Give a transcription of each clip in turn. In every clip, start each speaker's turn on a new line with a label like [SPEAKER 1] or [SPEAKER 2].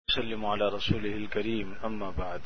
[SPEAKER 1] وسلم علی رسولہ الکریم اما بعد۔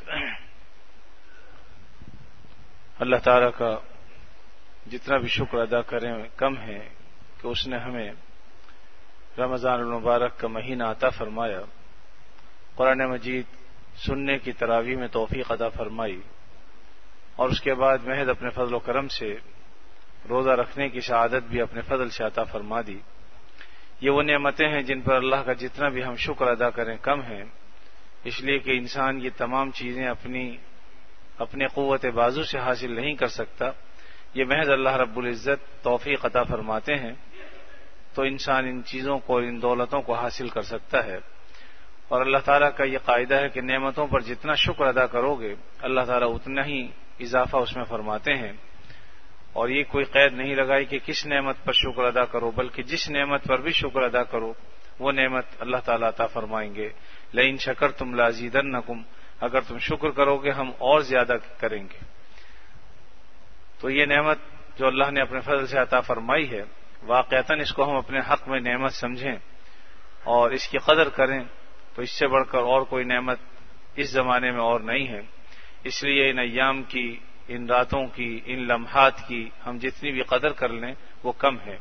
[SPEAKER 1] اللہ تعالیٰ کا جتنا بھی شکر ادا کریں کم ہے کہ اس نے ہمیں رمضان المبارک کا مہینہ عطا فرمایا، قرآن مجید سننے کی تراویح میں توفیق عطا فرمائی، اور اس کے بعد محض اپنے فضل و کرم سے روزہ رکھنے کی سعادت بھی اپنے فضل سے عطا فرما دی۔ یہ وہ نعمتیں ہیں جن پر اللہ کا جتنا بھی ہم شکر ادا کریں کم ہیں، اس لیے کہ انسان یہ تمام چیزیں اپنے قوت بازو سے حاصل نہیں کر سکتا، یہ محض اللہ رب العزت توفیق عطا فرماتے ہیں تو انسان ان چیزوں کو، ان دولتوں کو حاصل کر سکتا ہے۔ اور اللہ تعالیٰ کا یہ قاعدہ ہے کہ نعمتوں پر جتنا شکر ادا کرو گے اللہ تعالیٰ اتنا ہی اضافہ اس میں فرماتے ہیں، اور یہ کوئی قید نہیں لگائی کہ کس نعمت پر شکر ادا کرو، بلکہ جس نعمت پر بھی شکر ادا کرو وہ نعمت اللہ تعالیٰ عطا فرمائیں گے۔ لئن شکرتم لازیدنکم، اگر تم شکر کرو گے ہم اور زیادہ کریں گے۔ تو یہ نعمت جو اللہ نے اپنے فضل سے عطا فرمائی ہے، واقعتاً اس کو ہم اپنے حق میں نعمت سمجھیں اور اس کی قدر کریں تو اس سے بڑھ کر اور کوئی نعمت اس زمانے میں اور نہیں ہے۔ اس لیے ان ایام کی، ان راتوں کی، ان لمحات کی ہم جتنی بھی قدر کر لیں وہ کم ہے۔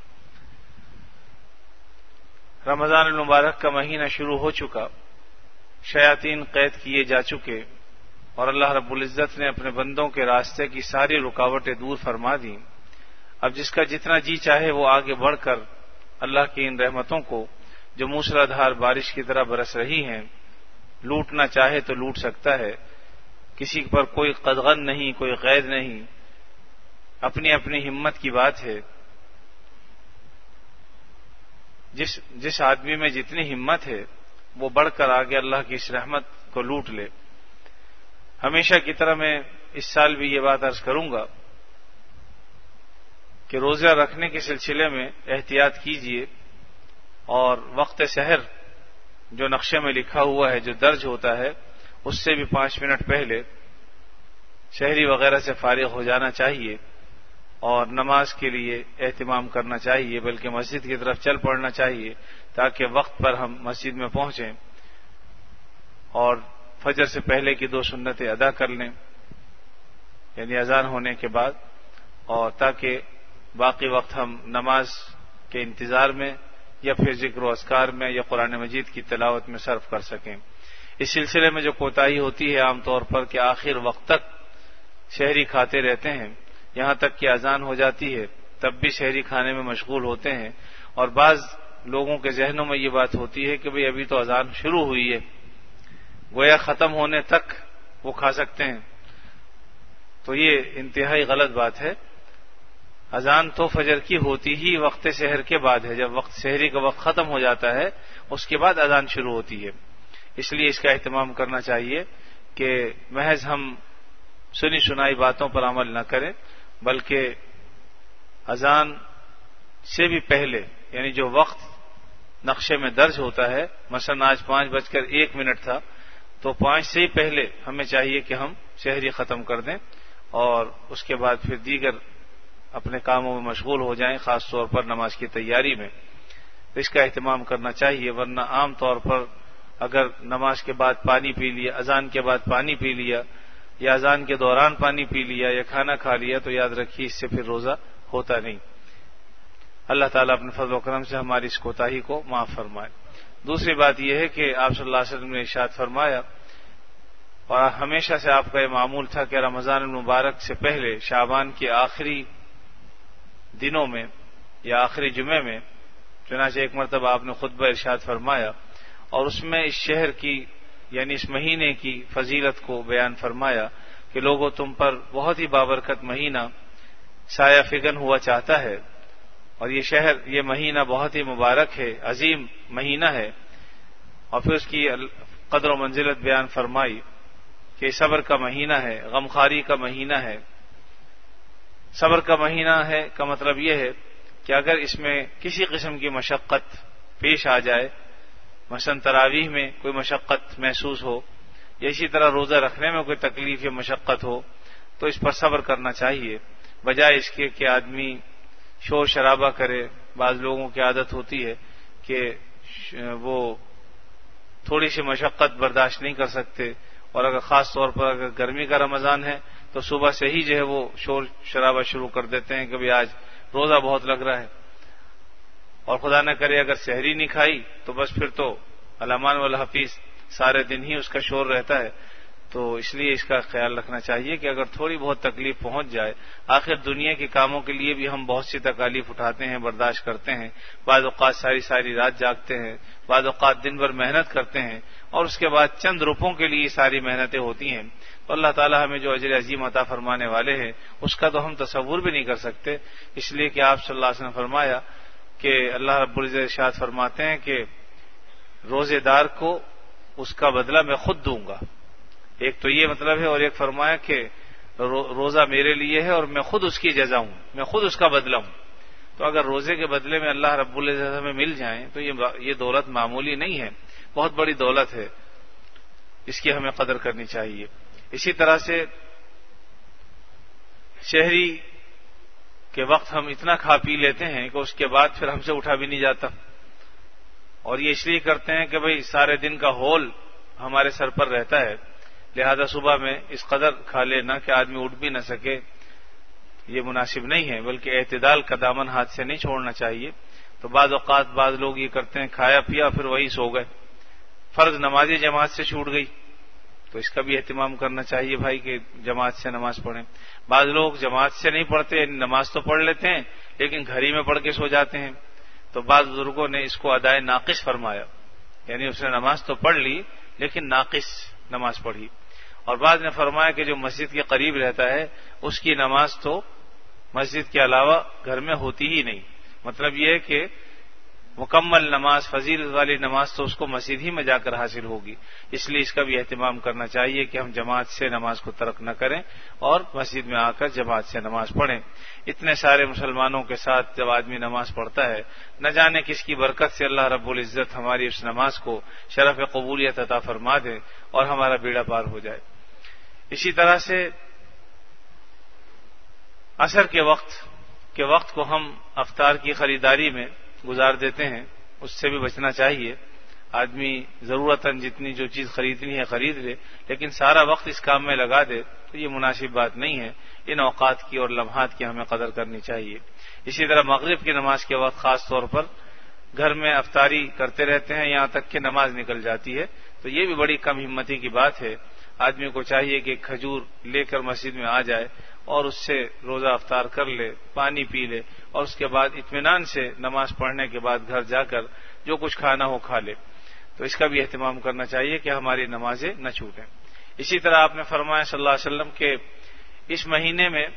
[SPEAKER 1] رمضان المبارک کا مہینہ شروع ہو چکا، شیاطین قید کیے جا چکے، اور اللہ رب العزت نے اپنے بندوں کے راستے کی ساری رکاوٹیں دور فرما دیں۔ اب جس کا جتنا جی چاہے وہ آگے بڑھ کر اللہ کی ان رحمتوں کو جو موسلادھار بارش کی طرح برس رہی ہیں لوٹنا چاہے تو لوٹ سکتا ہے۔ کسی پر کوئی قدغن نہیں، کوئی قید نہیں، اپنی اپنی ہمت کی بات ہے۔ جس آدمی میں جتنی ہمت ہے وہ بڑھ کر آگے اللہ کی اس رحمت کو لوٹ لے۔ ہمیشہ کی طرح میں اس سال بھی یہ بات عرض کروں گا کہ روزہ رکھنے کے سلسلے میں احتیاط کیجیے، اور وقت سحر جو نقشے میں لکھا ہوا ہے، جو درج ہوتا ہے، اس سے بھی 5 منٹ پہلے شہری وغیرہ سے فارغ ہو جانا چاہیے اور نماز کے لیے اہتمام کرنا چاہیے، بلکہ مسجد کی طرف چل پڑنا چاہیے تاکہ وقت پر ہم مسجد میں پہنچیں اور فجر سے پہلے کی 2 سنتیں ادا کر لیں، یعنی اذان ہونے کے بعد، اور تاکہ باقی وقت ہم نماز کے انتظار میں یا پھر ذکر و اذکار میں یا قرآن مجید کی تلاوت میں صرف کر سکیں۔ اس سلسلے میں جو کوتاہی ہوتی ہے عام طور پر کہ آخر وقت تک شہری کھاتے رہتے ہیں، یہاں تک کہ اذان ہو جاتی ہے تب بھی شہری کھانے میں مشغول ہوتے ہیں، اور بعض لوگوں کے ذہنوں میں یہ بات ہوتی ہے کہ بھئی ابھی تو اذان شروع ہوئی ہے، گویا ختم ہونے تک وہ کھا سکتے ہیں۔ تو یہ انتہائی غلط بات ہے۔ اذان تو فجر کی ہوتی ہی وقت سحر کے بعد ہے، جب وقت سحری کا وقت ختم ہو جاتا ہے اس کے بعد اذان شروع ہوتی ہے۔ اس لیے اس کا اہتمام کرنا چاہیے کہ محض ہم سنی سنائی باتوں پر عمل نہ کریں، بلکہ اذان سے بھی پہلے، یعنی جو وقت نقشے میں درج ہوتا ہے، مثلا آج 5:01 تھا تو 5 سے ہی پہلے ہمیں چاہیے کہ ہم شہری ختم کر دیں اور اس کے بعد پھر دیگر اپنے کاموں میں مشغول ہو جائیں، خاص طور پر نماز کی تیاری میں۔ اس کا اہتمام کرنا چاہیے، ورنہ عام طور پر اگر نماز کے بعد پانی پی لیا، اذان کے بعد پانی پی لیا، یا اذان کے دوران پانی پی لیا یا کھانا کھا لیا تو یاد رکھیے اس سے پھر روزہ ہوتا نہیں۔ اللہ تعالیٰ اپنے فضل و کرم سے ہماری اس کوتاہی کو معاف فرمائے۔ دوسری بات یہ ہے کہ آپ صلی اللہ علیہ وسلم نے ارشاد فرمایا، اور ہمیشہ سے آپ کا یہ معمول تھا کہ رمضان المبارک سے پہلے شعبان کے آخری دنوں میں یا آخری جمعے میں چنانچہ ایک مرتبہ آپ نے خطبہ ارشاد فرمایا اور اس میں اس شہر کی، یعنی اس مہینے کی فضیلت کو بیان فرمایا کہ لوگوں تم پر بہت ہی بابرکت مہینہ سایہ فگن ہوا چاہتا ہے، اور یہ شہر، یہ مہینہ بہت ہی مبارک ہے، عظیم مہینہ ہے، اور پھر اس کی قدر و منزلت بیان فرمائی کہ صبر کا مہینہ ہے، غمخواری کا مہینہ ہے۔ صبر کا مہینہ ہے کا مطلب یہ ہے کہ اگر اس میں کسی قسم کی مشقت پیش آ جائے، مثلا تراویح میں کوئی مشقت محسوس ہو یا اسی طرح روزہ رکھنے میں کوئی تکلیف یا مشقت ہو تو اس پر صبر کرنا چاہیے، بجائے اس کے کہ آدمی شور شرابہ کرے۔ بعض لوگوں کی عادت ہوتی ہے کہ وہ تھوڑی سی مشقت برداشت نہیں کر سکتے، اور اگر خاص طور پر اگر گرمی کا رمضان ہے تو صبح سے ہی جو ہے وہ شور شرابہ شروع کر دیتے ہیں کہ بھئی آج روزہ بہت لگ رہا ہے، اور خدا نہ کرے اگر سحری نہیں کھائی تو بس پھر تو الامان والحفیظ سارے دن ہی اس کا شور رہتا ہے۔ تو اس لیے اس کا خیال رکھنا چاہیے کہ اگر تھوڑی بہت تکلیف پہنچ جائے، آخر دنیا کے کاموں کے لیے بھی ہم بہت سی تکالیف اٹھاتے ہیں، برداشت کرتے ہیں، بعض اوقات ساری رات جاگتے ہیں، بعض اوقات دن بھر محنت کرتے ہیں، اور اس کے بعد چند روپوں کے لیے ساری محنتیں ہوتی ہیں، تو اللہ تعالیٰ ہمیں جو اجر عظیم عطا فرمانے والے ہیں اس کا تو ہم تصور بھی نہیں کر سکتے، اس لیے کہ آپ صلی اللہ علیہ وسلم نے فرمایا کہ اللہ رب العزت ارشاد فرماتے ہیں کہ روزے دار کو اس کا بدلہ میں خود دوں گا، ایک تو یہ مطلب ہے، اور ایک فرمایا کہ روزہ میرے لیے ہے اور میں خود اس کی جزا ہوں، میں خود اس کا بدلہ ہوں۔ تو اگر روزے کے بدلے میں اللہ رب العزت ہمیں مل جائیں تو یہ دولت معمولی نہیں ہے، بہت بڑی دولت ہے، اس کی ہمیں قدر کرنی چاہیے۔ اسی طرح سے شہری کے وقت ہم اتنا کھا پی لیتے ہیں کہ اس کے بعد پھر ہم سے اٹھا بھی نہیں جاتا، اور یہ اس لیے کرتے ہیں کہ بھئی سارے دن کا ہول ہمارے سر پر رہتا ہے، لہذا صبح میں اس قدر کھا لینا کہ آدمی اٹھ بھی نہ سکے، یہ مناسب نہیں ہے، بلکہ اعتدال کا دامن ہاتھ سے نہیں چھوڑنا چاہیے۔ تو بعض اوقات بعض لوگ یہ کرتے ہیں کھایا پیا پھر وہی سو گئے، فرض نمازی جماعت سے چھوٹ گئی، تو اس کا بھی اہتمام کرنا چاہیے بھائی کہ جماعت سے نماز پڑھیں۔ بعض لوگ جماعت سے نہیں پڑھتے، نماز تو پڑھ لیتے ہیں لیکن گھر ہی میں پڑھ کے سو جاتے ہیں، تو بعض بزرگوں نے اس کو ادائے ناقص فرمایا، یعنی اس نے نماز تو پڑھ لی لیکن ناقص نماز پڑھی۔ اور بعض نے فرمایا کہ جو مسجد کے قریب رہتا ہے اس کی نماز تو مسجد کے علاوہ گھر میں ہوتی ہی نہیں، مطلب یہ ہے کہ مکمل نماز، فضیلت والی نماز تو اس کو مسجد ہی میں جا کر حاصل ہوگی، اس لیے اس کا بھی اہتمام کرنا چاہیے کہ ہم جماعت سے نماز کو ترک نہ کریں اور مسجد میں آ کر جماعت سے نماز پڑھیں۔ اتنے سارے مسلمانوں کے ساتھ جب آدمی نماز پڑھتا ہے، نہ جانے کس کی برکت سے اللہ رب العزت ہماری اس نماز کو شرف قبولیت عطا فرما دے اور ہمارا بیڑا پار ہو جائے۔ اسی طرح سے عصر کے وقت کو ہم افطار کی خریداری میں گزار دیتے ہیں، اس سے بھی بچنا چاہیے۔ آدمی ضرورتاً جتنی جو چیز خریدنی ہے خرید لے، لیکن سارا وقت اس کام میں لگا دے تو یہ مناسب بات نہیں ہے۔ ان اوقات کی اور لمحات کی ہمیں قدر کرنی چاہیے۔ اسی طرح مغرب کی نماز کے وقت خاص طور پر گھر میں افطاری کرتے رہتے ہیں یہاں تک کہ نماز نکل جاتی ہے، تو یہ بھی بڑی کم ہمتی کی بات ہے۔ آدمی کو چاہیے کہ کھجور لے کر مسجد میں آ جائے اور اس سے روزہ افطار کر لے، پانی پی لے، اور اس کے بعد اطمینان سے نماز پڑھنے کے بعد گھر جا کر جو کچھ کھانا ہو کھا لے۔ تو اس کا بھی اہتمام کرنا چاہیے کہ ہماری نمازیں نہ چھوٹیں۔ اسی طرح آپ نے فرمایا صلی اللہ علیہ وسلم کہ اس مہینے میں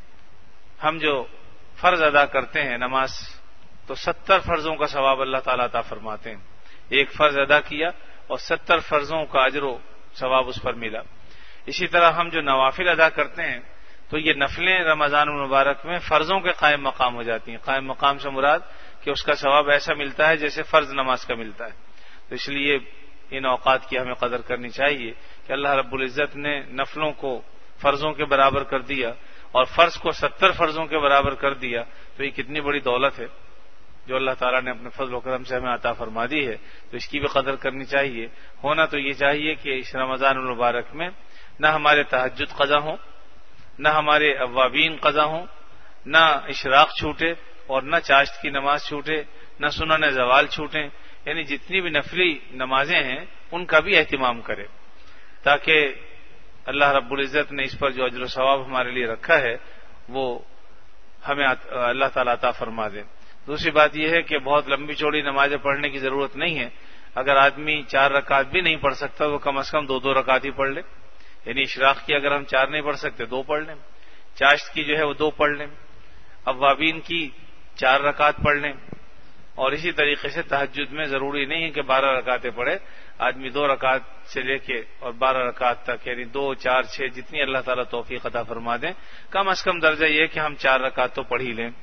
[SPEAKER 1] ہم جو فرض ادا کرتے ہیں نماز، تو 70 فرضوں کا ثواب اللہ تعالیٰ عطا فرماتے ہیں۔ ایک فرض ادا کیا اور 70 فرضوں کا اجر و ثواب اس پر ملا۔ اسی طرح ہم جو نوافل ادا کرتے ہیں تو یہ نفلیں رمضان المبارک میں فرضوں کے قائم مقام ہو جاتی ہیں۔ قائم مقام سے مراد کہ اس کا ثواب ایسا ملتا ہے جیسے فرض نماز کا ملتا ہے۔ تو اس لیے ان اوقات کی ہمیں قدر کرنی چاہیے کہ اللہ رب العزت نے نفلوں کو فرضوں کے برابر کر دیا اور فرض کو 70 فرضوں کے برابر کر دیا، تو یہ کتنی بڑی دولت ہے جو اللہ تعالیٰ نے اپنے فضل و کرم سے ہمیں عطا فرما دی ہے، تو اس کی بھی قدر کرنی چاہیے۔ ہونا تو یہ چاہیے کہ اس رمضان المبارک میں نہ ہمارے تہجد قضا ہوں، نہ ہمارے اوابین قضا ہوں، نہ اشراق چھوٹے اور نہ چاشت کی نماز چھوٹے، نہ سنن زوال چھوٹیں، یعنی جتنی بھی نفلی نمازیں ہیں ان کا بھی اہتمام کرے تاکہ اللہ رب العزت نے اس پر جو اجر و ثواب ہمارے لیے رکھا ہے وہ ہمیں اللہ تعالیٰ عطا فرما دے۔ دوسری بات یہ ہے کہ بہت لمبی چوڑی نمازیں پڑھنے کی ضرورت نہیں ہے۔ اگر آدمی 4 رکعت بھی نہیں پڑھ سکتا تو کم از کم 2 رکعت ہی پڑھ لے، یعنی اشراق کی اگر ہم 4 نہیں پڑھ سکتے 2 پڑھ لیں، چاشت کی جو ہے وہ 2 پڑھ لیں، اوابین کی 4 رکعت پڑھ لیں، اور اسی طریقے سے تہجد میں ضروری نہیں ہے کہ 12 رکعتیں پڑھے، آدمی 2 رکعت سے لے کے اور 12 رکعت تک، یعنی 2، 4، 6 جتنی اللہ تعالیٰ توفیق عطا فرما دیں، کم از کم درجہ یہ کہ ہم 4 رکعت تو پڑھ ہی لیں۔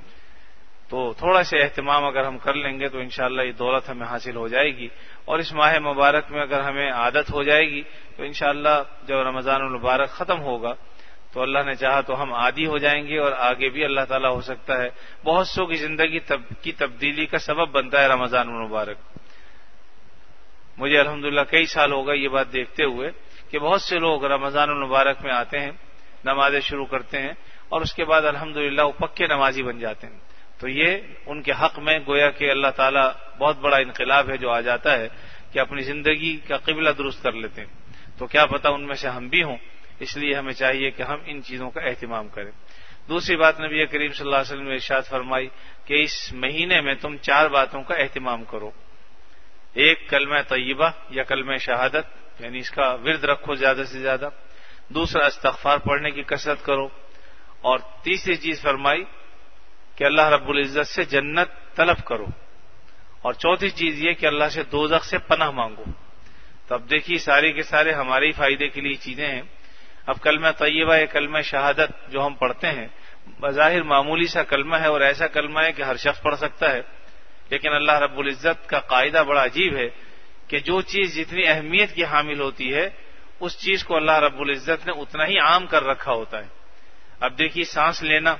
[SPEAKER 1] تو تھوڑا سا اہتمام اگر ہم کر لیں گے تو انشاءاللہ یہ دولت ہمیں حاصل ہو جائے گی، اور اس ماہ مبارک میں اگر ہمیں عادت ہو جائے گی تو انشاءاللہ جب رمضان المبارک ختم ہوگا تو اللہ نے چاہا تو ہم عادی ہو جائیں گے، اور آگے بھی اللہ تعالیٰ ہو سکتا ہے بہت سو کی زندگی کی تبدیلی کا سبب بنتا ہے رمضان المبارک۔ مجھے الحمدللہ کئی سال ہو گئے یہ بات دیکھتے ہوئے کہ بہت سے لوگ رمضان المبارک میں آتے ہیں، نمازیں شروع کرتے ہیں اور اس کے بعد الحمدللہ وہ پکے نمازی بن جاتے ہیں. تو یہ ان کے حق میں گویا کہ اللہ تعالیٰ بہت بڑا انقلاب ہے جو آ جاتا ہے کہ اپنی زندگی کا قبلہ درست کر لیتے ہیں. تو کیا پتہ ان میں سے ہم بھی ہوں، اس لیے ہمیں چاہیے کہ ہم ان چیزوں کا اہتمام کریں. دوسری بات نبی کریم صلی اللہ علیہ وسلم نے ارشاد فرمائی کہ اس مہینے میں تم 4 باتوں کا اہتمام کرو. ایک کلمہ طیبہ یا کلمہ شہادت، یعنی اس کا ورد رکھو زیادہ سے زیادہ. دوسرا استغفار پڑھنے کی کثرت کرو. اور تیسری چیز فرمائی کہ اللہ رب العزت سے جنت طلب کرو. اور چوتھی چیز یہ کہ اللہ سے دوزخ سے پناہ مانگو. تو اب دیکھیے سارے کے سارے ہمارے ہی فائدے کے لیے چیزیں ہیں. اب کلمہ طیبہ یا کلمہ شہادت جو ہم پڑھتے ہیں بظاہر معمولی سا کلمہ ہے اور ایسا کلمہ ہے کہ ہر شخص پڑھ سکتا ہے، لیکن اللہ رب العزت کا قاعدہ بڑا عجیب ہے کہ جو چیز جتنی اہمیت کی حامل ہوتی ہے اس چیز کو اللہ رب العزت نے اتنا ہی عام کر رکھا ہوتا ہے. اب دیکھیے سانس لینا،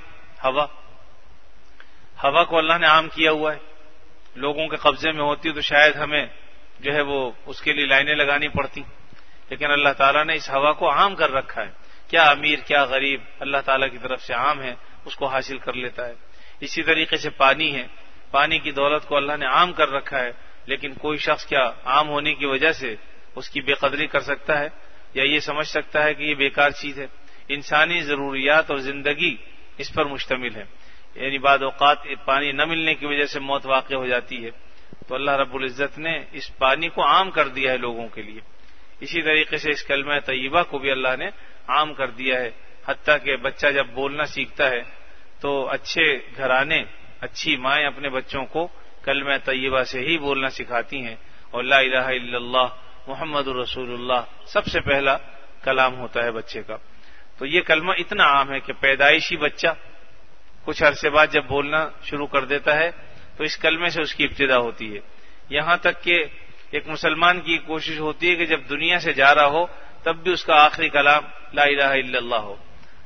[SPEAKER 1] ہوا کو اللہ نے عام کیا ہوا ہے. لوگوں کے قبضے میں ہوتی تو شاید ہمیں جو ہے وہ اس کے لیے لائنیں لگانی پڑتی، لیکن اللہ تعالیٰ نے اس ہوا کو عام کر رکھا ہے. کیا امیر کیا غریب اللہ تعالیٰ کی طرف سے عام ہے، اس کو حاصل کر لیتا ہے. اسی طریقے سے پانی ہے، پانی کی دولت کو اللہ نے عام کر رکھا ہے، لیکن کوئی شخص کیا عام ہونے کی وجہ سے اس کی بے قدری کر سکتا ہے یا یہ سمجھ سکتا ہے کہ یہ بیکار چیز ہے؟ انسانی ضروریات اور زندگی اس پر مشتمل ہے. یعنی بعض اوقات پانی نہ ملنے کی وجہ سے موت واقع ہو جاتی ہے، تو اللہ رب العزت نے اس پانی کو عام کر دیا ہے لوگوں کے لیے. اسی طریقے سے اس کلمہ طیبہ کو بھی اللہ نے عام کر دیا ہے، حتیٰ کہ بچہ جب بولنا سیکھتا ہے تو اچھے گھرانے اچھی مائیں اپنے بچوں کو کلمہ طیبہ سے ہی بولنا سکھاتی ہیں. اور لا الہ الا اللہ محمد رسول اللہ سب سے پہلا کلام ہوتا ہے بچے کا. تو یہ کلمہ اتنا عام ہے کہ پیدائشی بچہ کچھ عرصے بعد جب بولنا شروع کر دیتا ہے تو اس کلمے سے اس کی ابتدا ہوتی ہے. یہاں تک کہ ایک مسلمان کی کوشش ہوتی ہے کہ جب دنیا سے جا رہا ہو تب بھی اس کا آخری کلام لا الہ الا اللہ ہو.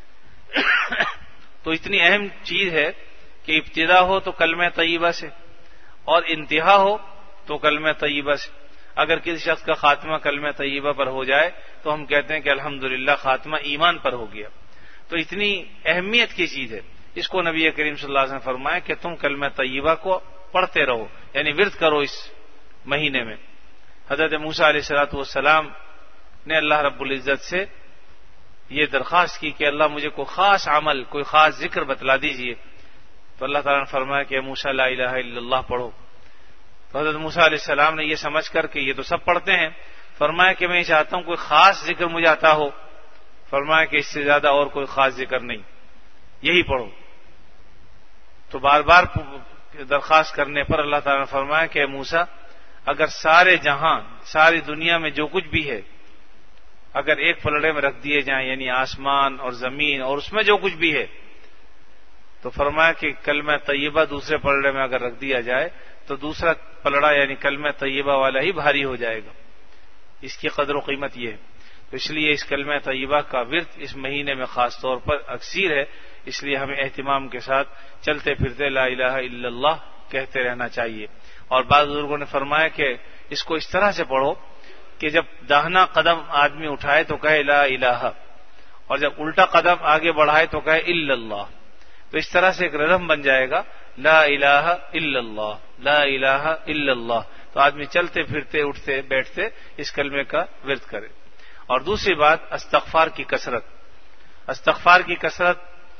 [SPEAKER 1] تو اتنی اہم چیز ہے کہ ابتدا ہو تو کلمہ طیبہ سے اور انتہا ہو تو کلمہ طیبہ سے. اگر کسی شخص کا خاتمہ کلمہ طیبہ پر ہو جائے تو ہم کہتے ہیں کہ الحمدللہ خاتمہ ایمان پر ہو گیا. تو اتنی اہمیت کی چیز ہے. اس کو نبی کریم صلی اللہ علیہ وسلم فرمایا کہ تم کلمہ طیبہ کو پڑھتے رہو، یعنی ورد کرو اس مہینے میں. حضرت موسیٰ علیہ الصلوۃ والسلام نے اللہ رب العزت سے یہ درخواست کی کہ اللہ مجھے کوئی خاص عمل کوئی خاص ذکر بتلا دیجئے. تو اللہ تعالیٰ نے فرمایا کہ موسیٰ لا الہ الا اللہ پڑھو. تو حضرت موسیٰ علیہ السلام نے یہ سمجھ کر کہ یہ تو سب پڑھتے ہیں، فرمایا کہ میں یہ چاہتا ہوں کوئی خاص ذکر مجھے عطا ہو. فرمایا کہ اس سے زیادہ اور کوئی خاص ذکر نہیں، یہی پڑھو. تو بار بار درخواست کرنے پر اللہ تعالیٰ نے فرمایا کہ موسیٰ اگر سارے جہاں ساری دنیا میں جو کچھ بھی ہے اگر ایک پلڑے میں رکھ دیے جائیں، یعنی آسمان اور زمین اور اس میں جو کچھ بھی ہے، تو فرمایا کہ کلمہ طیبہ دوسرے پلڑے میں اگر رکھ دیا جائے تو دوسرا پلڑا یعنی کلمہ طیبہ والا ہی بھاری ہو جائے گا. اس کی قدر و قیمت یہ ہے. تو اس لیے اس کلمہ طیبہ کا ورد اس مہینے میں خاص طور پر اکثیر ہے، اس لیے ہمیں اہتمام کے ساتھ چلتے پھرتے لا الہ الا اللہ کہتے رہنا چاہیے. اور بعض بزرگوں نے فرمایا کہ اس کو اس طرح سے پڑھو کہ جب داہنا قدم آدمی اٹھائے تو کہے لا الہ، اور جب الٹا قدم آگے بڑھائے تو کہے الا اللہ. تو اس طرح سے ایک رزم بن جائے گا لا الہ الا اللہ لا الہ الا اللہ. تو آدمی چلتے پھرتے اٹھتے بیٹھتے اس کلمے کا ورد کرے. اور دوسری بات استغفار کی کثرت. استغفار کی کثرت،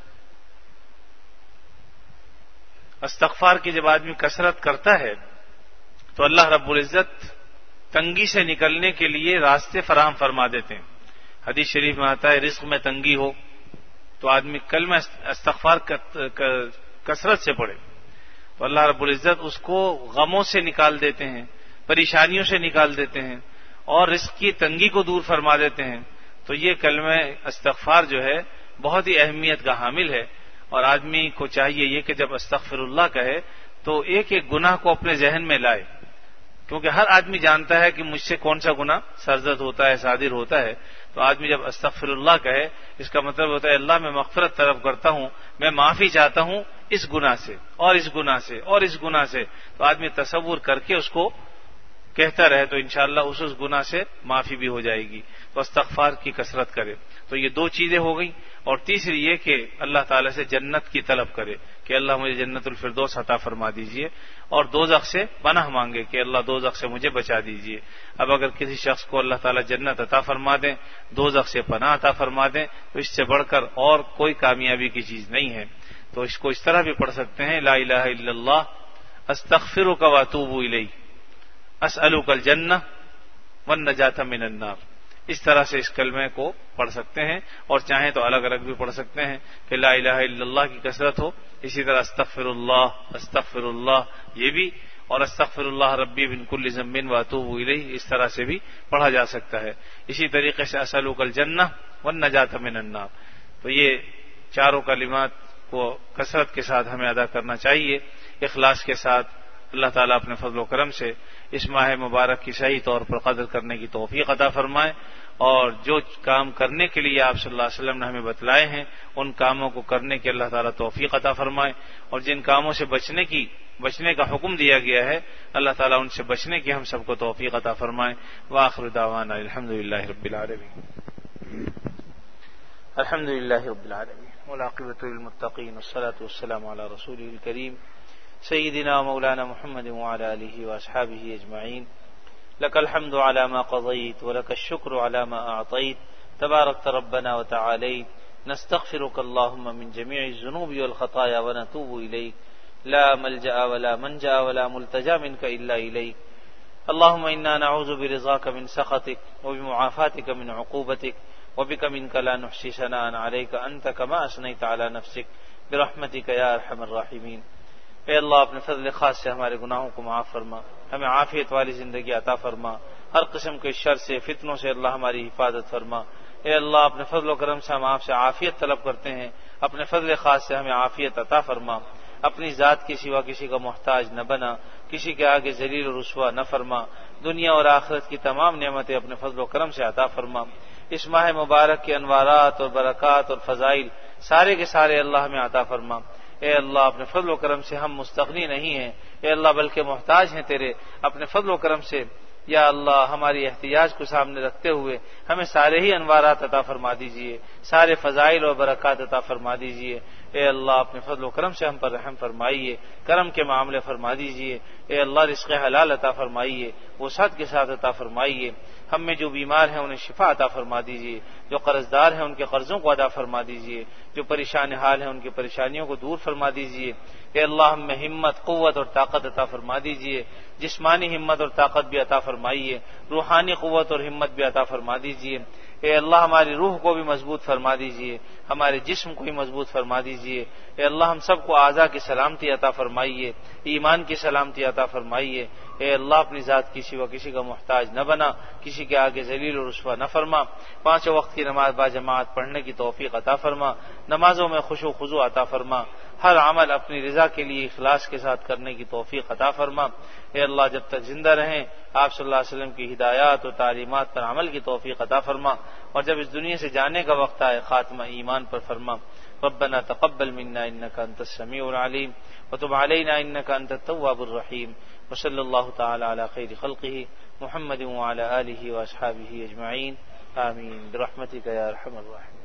[SPEAKER 1] استغفار کی جب آدمی کثرت کرتا ہے تو اللہ رب العزت تنگی سے نکلنے کے لیے راستے فراہم فرما دیتے ہیں. حدیث شریف میں آتا ہے رزق میں تنگی ہو تو آدمی کلمہ استغفار کثرت سے پڑھے تو اللہ رب العزت اس کو غموں سے نکال دیتے ہیں، پریشانیوں سے نکال دیتے ہیں اور رزق کی تنگی کو دور فرما دیتے ہیں. تو یہ کلمہ استغفار جو ہے بہت ہی اہمیت کا حامل ہے. اور آدمی کو چاہیے یہ کہ جب استغفر اللہ کہے تو ایک ایک گناہ کو اپنے ذہن میں لائے، کیونکہ ہر آدمی جانتا ہے کہ مجھ سے کون سا گناہ سرزد ہوتا ہے، صادر ہوتا ہے. تو آدمی جب استغفر اللہ کہے اس کا مطلب ہوتا ہے اللہ میں مغفرت طلب کرتا ہوں، میں معافی چاہتا ہوں اس گناہ سے اور اس گناہ سے اور اس گناہ سے. تو آدمی تصور کر کے اس کو کہتا رہے تو انشاءاللہ اس گناہ سے معافی بھی ہو جائے گی. تو استغفار کی کثرت کرے. تو یہ دو چیزیں ہو گئیں. اور تیسری یہ کہ اللہ تعالیٰ سے جنت کی طلب کرے کہ اللہ مجھے جنت الفردوس عطا فرما دیجئے، اور دوزخ سے پناہ مانگے کہ اللہ دوزخ سے مجھے بچا دیجئے. اب اگر کسی شخص کو اللہ تعالیٰ جنت عطا فرما دیں، دوزخ سے پناہ عطا فرما دیں، تو اس سے بڑھ کر اور کوئی کامیابی کی چیز نہیں ہے. تو اس کو اس طرح بھی پڑھ سکتے ہیں، لا الہ الا اللہ استغفرک واتوب الیک اسألک الجنہ والنجاۃ من النار. اس طرح سے اس کلمے کو پڑھ سکتے ہیں، اور چاہیں تو الگ الگ بھی پڑھ سکتے ہیں کہ لا الہ الا اللہ کی کثرت ہو. اسی طرح استغفر اللہ یہ بھی، اور استغفر اللہ ربی من کل ذنب واتوب الیہ اس طرح سے بھی پڑھا جا سکتا ہے. اسی طریقے سے اسألک الجنہ والنجاۃ من النار. تو یہ چاروں کلمات کو کثرت کے ساتھ ہمیں ادا کرنا چاہیے، اخلاص کے ساتھ. اللہ تعالیٰ اپنے فضل و کرم سے اس ماہ مبارک کی صحیح طور پر قدر کرنے کی توفیق عطا فرمائے، اور جو کام کرنے کے لیے آپ صلی اللہ علیہ وسلم نے ہمیں بتلائے ہیں ان کاموں کو کرنے کی اللہ تعالیٰ توفیق عطا فرمائے، اور جن کاموں سے بچنے کا حکم دیا گیا ہے اللہ تعالیٰ ان سے بچنے کی ہم سب کو توفیق عطا فرمائے. وآخر دعوانا الحمدللہ رب العالمین. الحمدللہ رب العالمین والعاقبۃ للمتقین والصلاة والسلام علی رسولہ الکریم سیدنا مولانا محمد وعلى آلہ واصحابہ اجمعین. لك الحمد على ما قضيت ولك الشكر على ما أعطيت تباركت ربنا وتعاليت. نستغفرك اللهم من جميع الذنوب والخطايا ونتوب إليك. لا ملجأ ولا منجأ ولا ملتجأ منك إلا إليك. اللهم إنا نعوذ برضاك من سخطك وبمعافاتك من عقوبتك وبك منك لا نحصي ثناء عليك أنت كما أثنيت على نفسك برحمتك يا أرحم الراحمين. اے اللہ اپنے فضل خاص سے ہمارے گناہوں کو معاف فرما، ہمیں عافیت والی زندگی عطا فرما، ہر قسم کے شر سے فتنوں سے اللہ ہماری حفاظت فرما. اے اللہ اپنے فضل و کرم سے ہم آپ سے عافیت طلب کرتے ہیں، اپنے فضل خاص سے ہمیں عافیت عطا فرما. اپنی ذات کے سوا کسی کا محتاج نہ بنا، کسی کے آگے ذلیل و رسوا نہ فرما. دنیا اور آخرت کی تمام نعمتیں اپنے فضل و کرم سے عطا فرما. اس ماہ مبارک کے انوارات اور برکات اور فضائل سارے کے سارے اللہ ہمیں عطا فرما. اے اللہ اپنے فضل و کرم سے ہم مستغنی نہیں ہیں، اے اللہ بلکہ محتاج ہیں تیرے. اپنے فضل و کرم سے یا اللہ ہماری احتیاج کو سامنے رکھتے ہوئے ہمیں سارے ہی انوارات عطا فرما دیجئے، سارے فضائل اور برکات عطا فرما دیجئے. اے اللہ اپنے فضل و کرم سے ہم پر رحم فرمائیے، کرم کے معاملے فرما دیجئے. اے اللہ رزق حلال عطا فرمائیے، وسعت کے ساتھ عطا فرمائیے. ہم میں جو بیمار ہیں انہیں شفا عطا فرما دیجئے، جو قرض دار ہیں ان کے قرضوں کو ادا فرما دیجئے، جو پریشان حال ہیں ان کی پریشانیوں کو دور فرما دیجئے. اے اللہ ہم میں ہمت، قوت اور طاقت عطا فرما دیجئے. جسمانی ہمت اور طاقت بھی عطا فرمائیے، روحانی قوت اور ہمت بھی عطا فرما دیجئے. اے اللہ ہماری روح کو بھی مضبوط فرما دیجئے، ہمارے جسم کو بھی مضبوط فرما دیجئے. اے اللہ ہم سب کو اعضاء کی سلامتی عطا فرمائیے، ایمان کی سلامتی عطا فرمائیے. اے اللہ اپنی ذات کی سوا کسی کا محتاج نہ بنا، کسی کے آگے ذلیل و رسوا نہ فرما. 5 وقت کی نماز با جماعت پڑھنے کی توفیق عطا فرما، نمازوں میں خشوع و خضوع عطا فرما، ہر عمل اپنی رضا کے لیے اخلاص کے ساتھ کرنے کی توفیق عطا فرما. اے اللہ جب تک زندہ رہیں آپ صلی اللہ علیہ وسلم کی ہدایات اور تعلیمات پر عمل کی توفیق عطا فرما، اور جب اس دنیا سے جانے کا وقت آئے خاتمہ ایمان پر فرما. ربنا تقبل منا انك انت السميع العليم وتب علينا انك انت التواب الرحيم. وصلى الله تعالى على خير خلقه محمد وعلى آله واصحابه اجمعين. آمين برحمتك يا ارحم الراحمين.